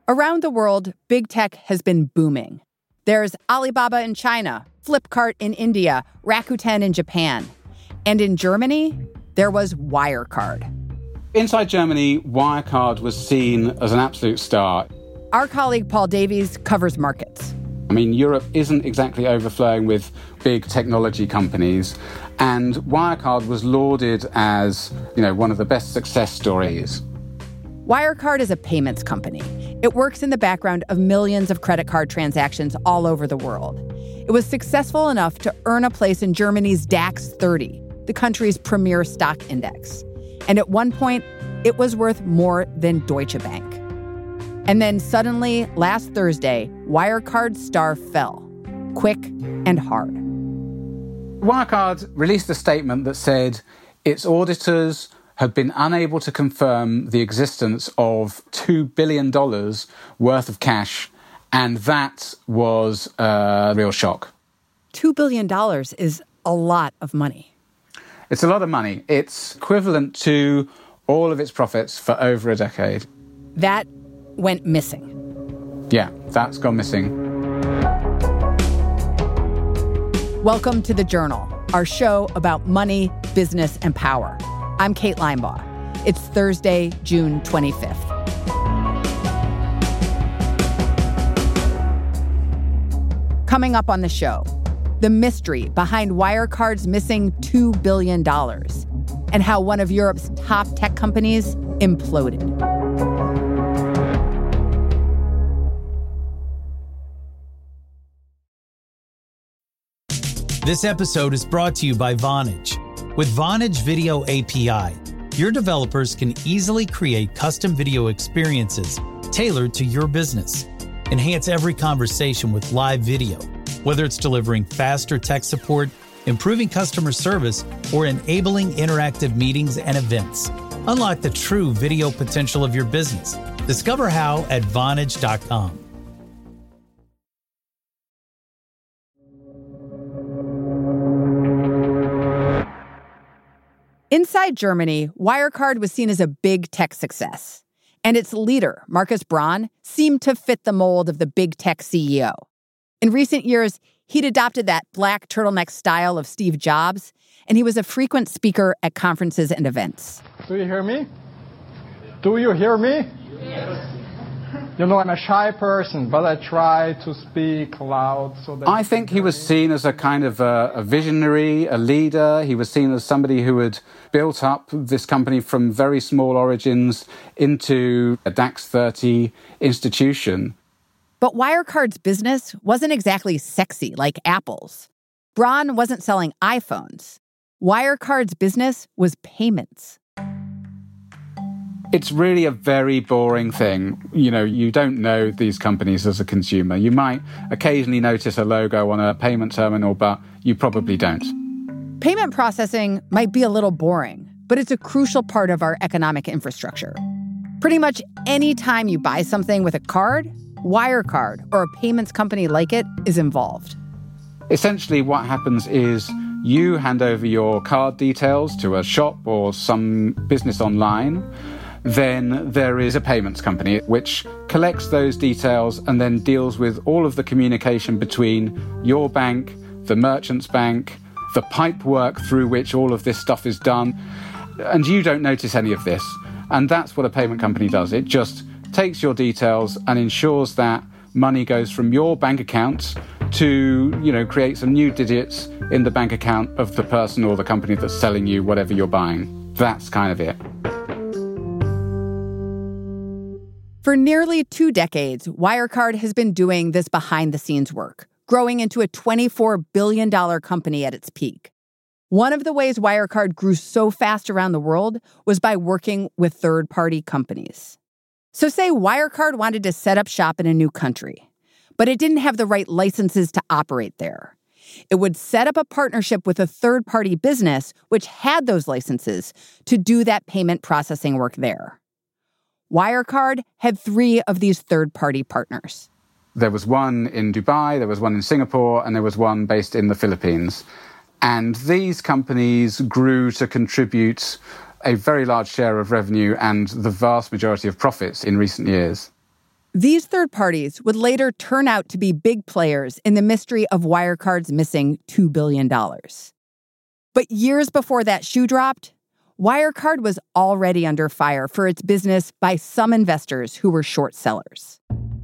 Around the world, big tech has been booming. There's Alibaba in China, Flipkart in India, Rakuten in Japan. And in Germany, there was Wirecard. Inside Germany, Wirecard was seen as an absolute star. Our colleague Paul Davies covers markets. I mean, Europe isn't exactly overflowing with big technology companies, and Wirecard was lauded as, one of the best success stories. Wirecard is a payments company. It works in the background of millions of credit card transactions all over the world. It was successful enough to earn a place in Germany's DAX 30, the country's premier stock index. And at one point, it was worth more than Deutsche Bank. And then suddenly, last Thursday, Wirecard's star fell, quick and hard. Wirecard released a statement that said its auditors had been unable to confirm the existence of $2 billion worth of cash, and that was a real shock. $2 billion is a lot of money. It's a lot of money. It's equivalent to all of its profits for over a decade. That went missing. Yeah, that's gone missing. Welcome to The Journal, our show about money, business, and power. I'm Kate Linebaugh. It's Thursday, June 25th. Coming up on the show, the mystery behind Wirecard's missing $2 billion and how one of Europe's top tech companies imploded. This episode is brought to you by Vonage. With Vonage Video API, your developers can easily create custom video experiences tailored to your business. Enhance every conversation with live video, whether it's delivering faster tech support, improving customer service, or enabling interactive meetings and events. Unlock the true video potential of your business. Discover how at Vonage.com. Inside Germany, Wirecard was seen as a big tech success. And its leader, Markus Braun, seemed to fit the mold of the big tech CEO. In recent years, he'd adopted that black turtleneck style of Steve Jobs, and he was a frequent speaker at conferences and events. Do you hear me? Do you hear me? Yes. I'm a shy person, but I try to speak loud. I think he was seen as a kind of a visionary, a leader. He was seen as somebody who had built up this company from very small origins into a DAX 30 institution. But Wirecard's business wasn't exactly sexy like Apple's. Braun wasn't selling iPhones. Wirecard's business was payments. It's really a very boring thing. You don't know these companies as a consumer. You might occasionally notice a logo on a payment terminal, but you probably don't. Payment processing might be a little boring, but it's a crucial part of our economic infrastructure. Pretty much any time you buy something with a card, Wirecard or a payments company like it is involved. Essentially, what happens is you hand over your card details to a shop or some business online. Then there is a payments company which collects those details and then deals with all of the communication between your bank, the merchant's bank, the pipework through which all of this stuff is done. And you don't notice any of this. And that's what a payment company does. It just takes your details and ensures that money goes from your bank account to, create some new digits in the bank account of the person or the company that's selling you whatever you're buying. That's kind of it. For nearly 2 decades, Wirecard has been doing this behind-the-scenes work, growing into a $24 billion company at its peak. One of the ways Wirecard grew so fast around the world was by working with third-party companies. So say Wirecard wanted to set up shop in a new country, but it didn't have the right licenses to operate there. It would set up a partnership with a third-party business which had those licenses to do that payment processing work there. Wirecard had 3 of these third-party partners. There was one in Dubai, there was one in Singapore, and there was one based in the Philippines. And these companies grew to contribute a very large share of revenue and the vast majority of profits in recent years. These third parties would later turn out to be big players in the mystery of Wirecard's missing $2 billion. But years before that shoe dropped, Wirecard was already under fire for its business by some investors who were short sellers.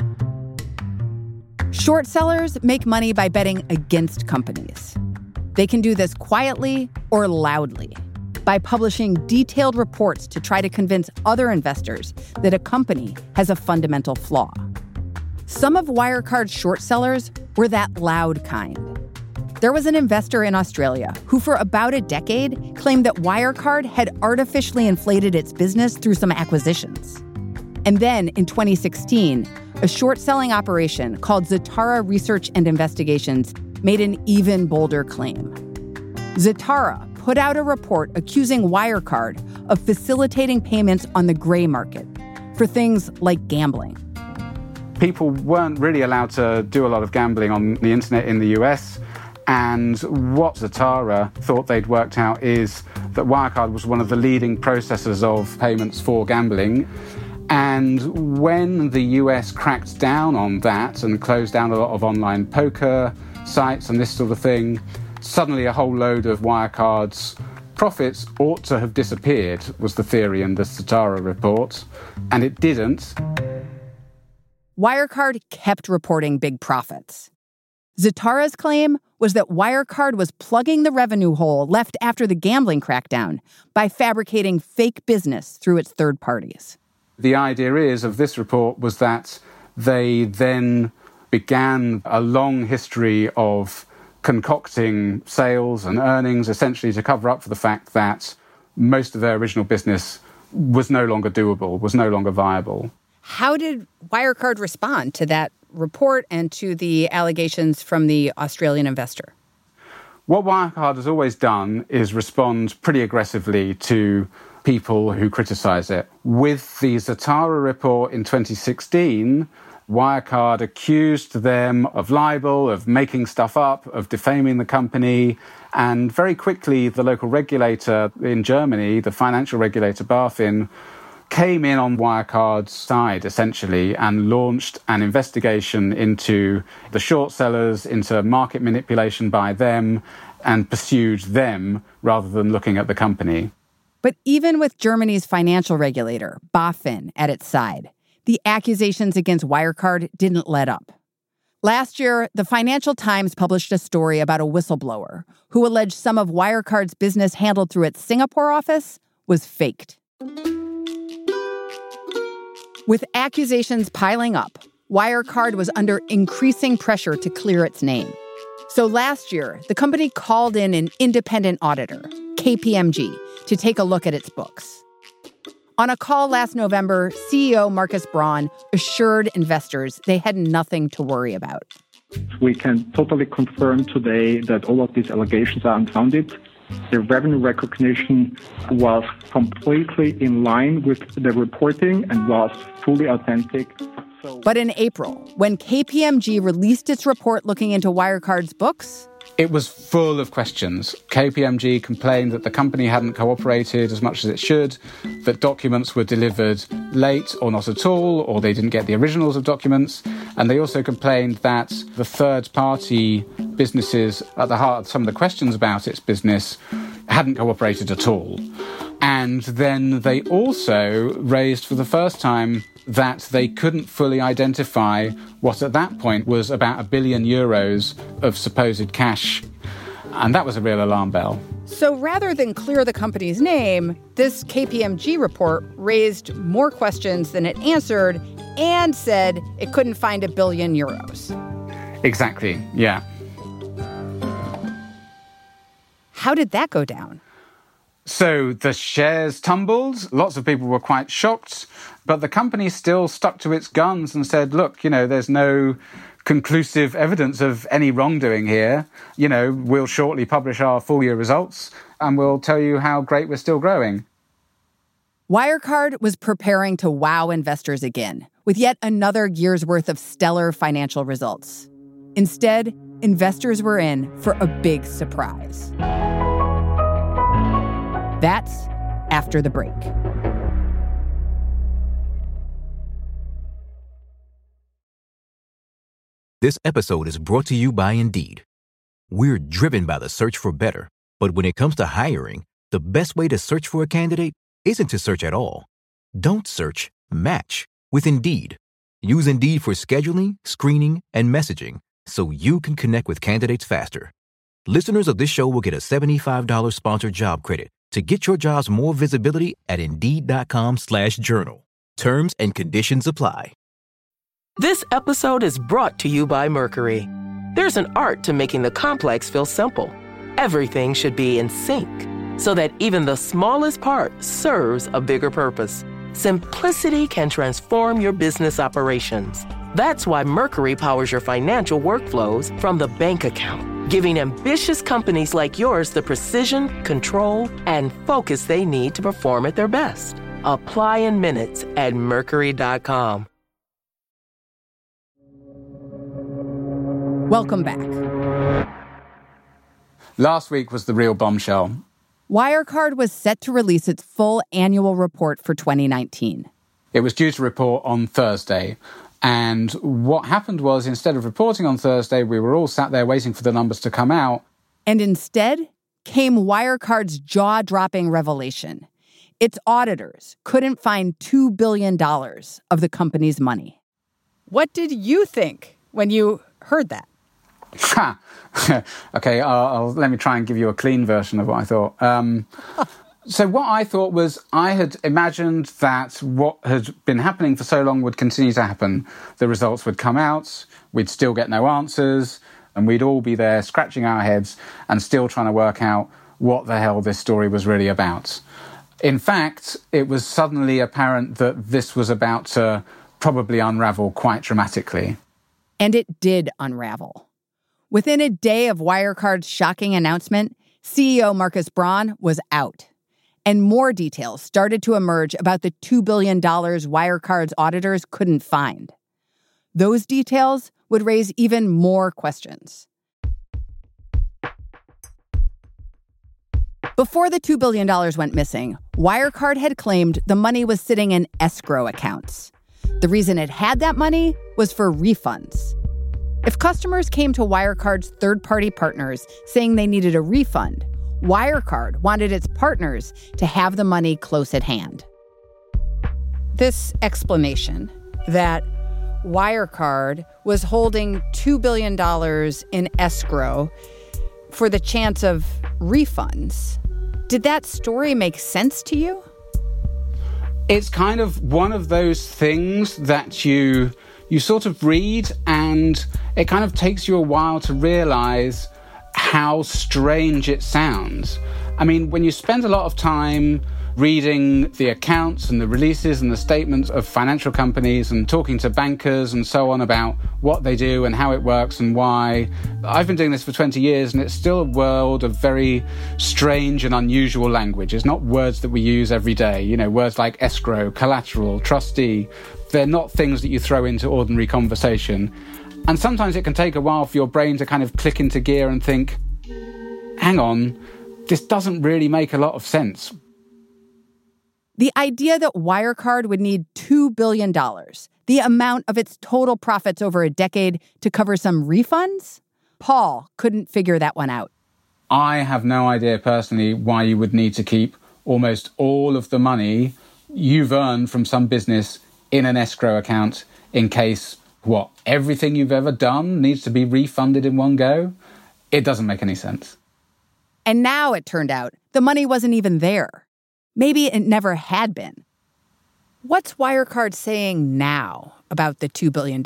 Short sellers make money by betting against companies. They can do this quietly or loudly, by publishing detailed reports to try to convince other investors that a company has a fundamental flaw. Some of Wirecard's short sellers were that loud kind. There was an investor in Australia who for about a decade claimed that Wirecard had artificially inflated its business through some acquisitions. And then in 2016, a short-selling operation called Zatara Research and Investigations made an even bolder claim. Zatara put out a report accusing Wirecard of facilitating payments on the gray market for things like gambling. People weren't really allowed to do a lot of gambling on the internet in the US, and what Zatara thought they'd worked out is that Wirecard was one of the leading processors of payments for gambling. And when the US cracked down on that and closed down a lot of online poker sites and this sort of thing, suddenly a whole load of Wirecard's profits ought to have disappeared, was the theory in the Zatara report, and it didn't. Wirecard kept reporting big profits. Zatara's claim was that Wirecard was plugging the revenue hole left after the gambling crackdown by fabricating fake business through its third parties. The idea of this report was that they then began a long history of concocting sales and earnings, essentially to cover up for the fact that most of their original business was no longer doable, was no longer viable. How did Wirecard respond to that report and to the allegations from the Australian investor? What Wirecard has always done is respond pretty aggressively to people who criticize it. With the Zatara report in 2016, Wirecard accused them of libel, of making stuff up, of defaming the company, and very quickly the local regulator in Germany, the financial regulator BaFin, came in on Wirecard's side, essentially, and launched an investigation into the short sellers, into market manipulation by them, and pursued them rather than looking at the company. But even with Germany's financial regulator, BaFin, at its side, the accusations against Wirecard didn't let up. Last year, the Financial Times published a story about a whistleblower who alleged some of Wirecard's business handled through its Singapore office was faked. With accusations piling up, Wirecard was under increasing pressure to clear its name. So last year, the company called in an independent auditor, KPMG, to take a look at its books. On a call last November, CEO Markus Braun assured investors they had nothing to worry about. We can totally confirm today that all of these allegations are unfounded. The revenue recognition was completely in line with the reporting and was fully authentic. But in April, when KPMG released its report looking into Wirecard's books, it was full of questions. KPMG complained that the company hadn't cooperated as much as it should, that documents were delivered late or not at all, or they didn't get the originals of documents. And they also complained that the third-party businesses at the heart of some of the questions about its business hadn't cooperated at all. And then they also raised for the first time that they couldn't fully identify what at that point was about €1 billion of supposed cash. And that was a real alarm bell. So rather than clear the company's name, this KPMG report raised more questions than it answered and said it couldn't find €1 billion. Exactly, yeah. How did that go down? So the shares tumbled. Lots of people were quite shocked. But the company still stuck to its guns and said, look, there's no conclusive evidence of any wrongdoing here. We'll shortly publish our full year results and we'll tell you how great we're still growing. Wirecard was preparing to wow investors again with yet another year's worth of stellar financial results. Instead, investors were in for a big surprise. That's after the break. This episode is brought to you by Indeed. We're driven by the search for better, but when it comes to hiring, the best way to search for a candidate isn't to search at all. Don't search, match with Indeed. Use Indeed for scheduling, screening, and messaging so you can connect with candidates faster. Listeners of this show will get a $75 sponsored job credit to get your jobs more visibility at Indeed.com/journal. Terms and conditions apply. This episode is brought to you by Mercury. There's an art to making the complex feel simple. Everything should be in sync so that even the smallest part serves a bigger purpose. Simplicity can transform your business operations. That's why Mercury powers your financial workflows from the bank account, giving ambitious companies like yours the precision, control, and focus they need to perform at their best. Apply in minutes at Mercury.com. Welcome back. Last week was the real bombshell. Wirecard was set to release its full annual report for 2019. It was due to report on Thursday. And what happened was, instead of reporting on Thursday, we were all sat there waiting for the numbers to come out. And instead came Wirecard's jaw-dropping revelation. Its auditors couldn't find $2 billion of the company's money. What did you think when you heard that? Okay, let me try and give you a clean version of what I thought. So what I thought was, I had imagined that what had been happening for so long would continue to happen. The results would come out, we'd still get no answers, and we'd all be there scratching our heads and still trying to work out what the hell this story was really about. In fact, it was suddenly apparent that this was about to probably unravel quite dramatically. And it did unravel. Within a day of Wirecard's shocking announcement, CEO Markus Braun was out. And more details started to emerge about the $2 billion Wirecard's auditors couldn't find. Those details would raise even more questions. Before the $2 billion went missing, Wirecard had claimed the money was sitting in escrow accounts. The reason it had that money was for refunds. If customers came to Wirecard's third-party partners saying they needed a refund, Wirecard wanted its partners to have the money close at hand. This explanation that Wirecard was holding $2 billion in escrow for the chance of refunds, did that story make sense to you? It's kind of one of those things that you sort of read, and it kind of takes you a while to realize how strange it sounds. I mean, when you spend a lot of time reading the accounts and the releases and the statements of financial companies and talking to bankers and so on about what they do and how it works and why. I've been doing this for 20 years and it's still a world of very strange and unusual language. It's not words that we use every day. You know, words like escrow, collateral, trustee. They're not things that you throw into ordinary conversation. And sometimes it can take a while for your brain to kind of click into gear and think, hang on, this doesn't really make a lot of sense. The idea that Wirecard would need $2 billion, the amount of its total profits over a decade, to cover some refunds? Paul couldn't figure that one out. I have no idea personally why you would need to keep almost all of the money you've earned from some business in an escrow account in case, everything you've ever done needs to be refunded in one go? It doesn't make any sense. And now it turned out the money wasn't even there. Maybe it never had been. What's Wirecard saying now about the $2 billion?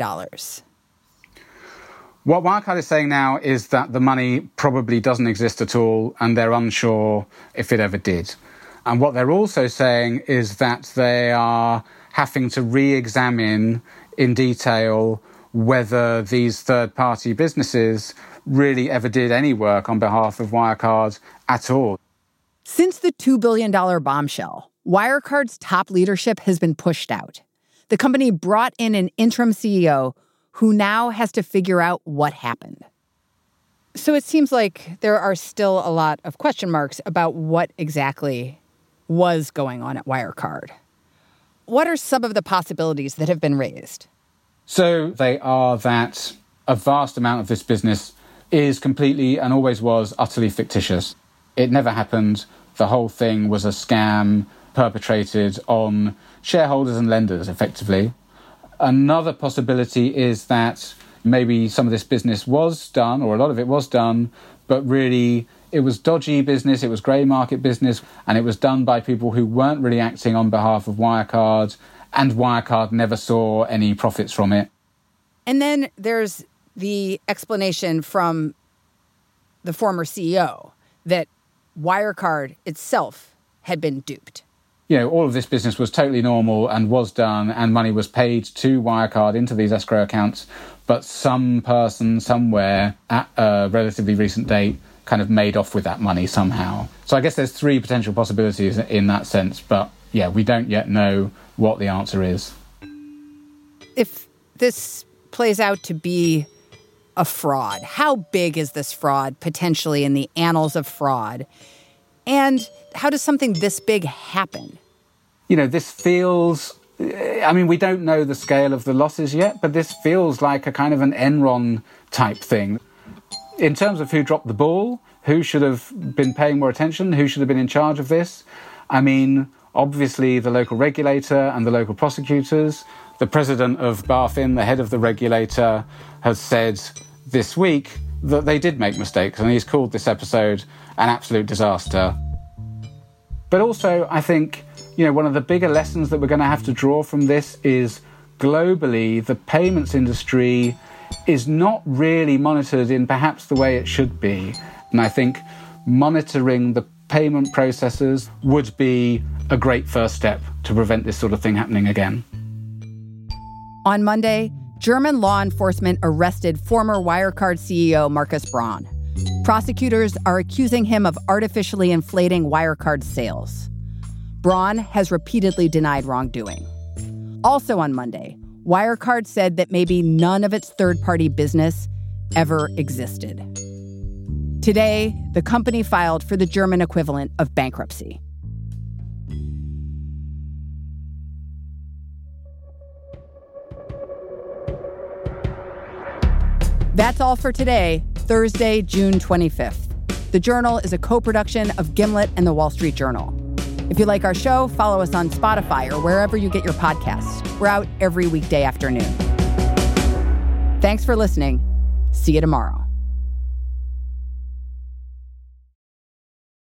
What Wirecard is saying now is that the money probably doesn't exist at all, and they're unsure if it ever did. And what they're also saying is that they are having to re-examine in detail whether these third-party businesses really ever did any work on behalf of Wirecard at all. Since the $2 billion bombshell, Wirecard's top leadership has been pushed out. The company brought in an interim CEO who now has to figure out what happened. So it seems like there are still a lot of question marks about what exactly was going on at Wirecard. What are some of the possibilities that have been raised? So they are that a vast amount of this business is completely and always was utterly fictitious. It never happened. The whole thing was a scam perpetrated on shareholders and lenders, effectively. Another possibility is that maybe some of this business was done, or a lot of it was done, but really it was dodgy business, it was grey market business, and it was done by people who weren't really acting on behalf of Wirecard, and Wirecard never saw any profits from it. And then there's the explanation from the former CEO that Wirecard itself had been duped. You know, all of this business was totally normal and was done, and money was paid to Wirecard into these escrow accounts, but some person somewhere at a relatively recent date kind of made off with that money somehow. So I guess there's three potential possibilities in that sense, but yeah, we don't yet know what the answer is. If this plays out to be a fraud, how big is this fraud potentially in the annals of fraud? And how does something this big happen? You know, this feels... I mean, we don't know the scale of the losses yet, but this feels like a kind of an Enron type thing. In terms of who dropped the ball, who should have been paying more attention, who should have been in charge of this, I mean, obviously the local regulator and the local prosecutors. The president of BaFin, the head of the regulator, has said this week that they did make mistakes, and he's called this episode an absolute disaster. But also, I think, you know, one of the bigger lessons that we're going to have to draw from this is globally, the payments industry is not really monitored in perhaps the way it should be. And I think monitoring the payment processes would be a great first step to prevent this sort of thing happening again. On Monday, German law enforcement arrested former Wirecard CEO Markus Braun. Prosecutors are accusing him of artificially inflating Wirecard's sales. Braun has repeatedly denied wrongdoing. Also on Monday, Wirecard said that maybe none of its third-party business ever existed. Today, the company filed for the German equivalent of bankruptcy. That's all for today, Thursday, June 25th. The Journal is a co-production of Gimlet and The Wall Street Journal. If you like our show, follow us on Spotify or wherever you get your podcasts. We're out every weekday afternoon. Thanks for listening. See you tomorrow.